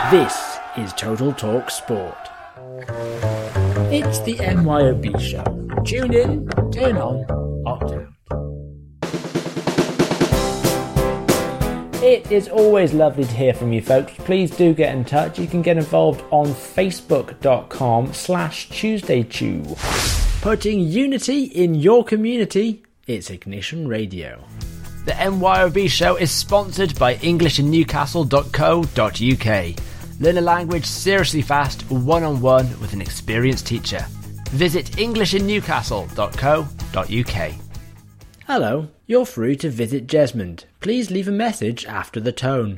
This is Total Talk Sport. It's the MYOB show. Tune in, turn on, opt out. It is always lovely to hear from you folks. Please do get in touch. You can get involved on facebook.com/TuesdayChew. Putting unity in your community, it's Ignition Radio. The MYOB show is sponsored by englishinnewcastle.co.uk. Learn a language seriously fast, one-on-one with an experienced teacher. Visit englishinnewcastle.co.uk. Hello, you're through to Visit Jesmond. Please leave a message after the tone.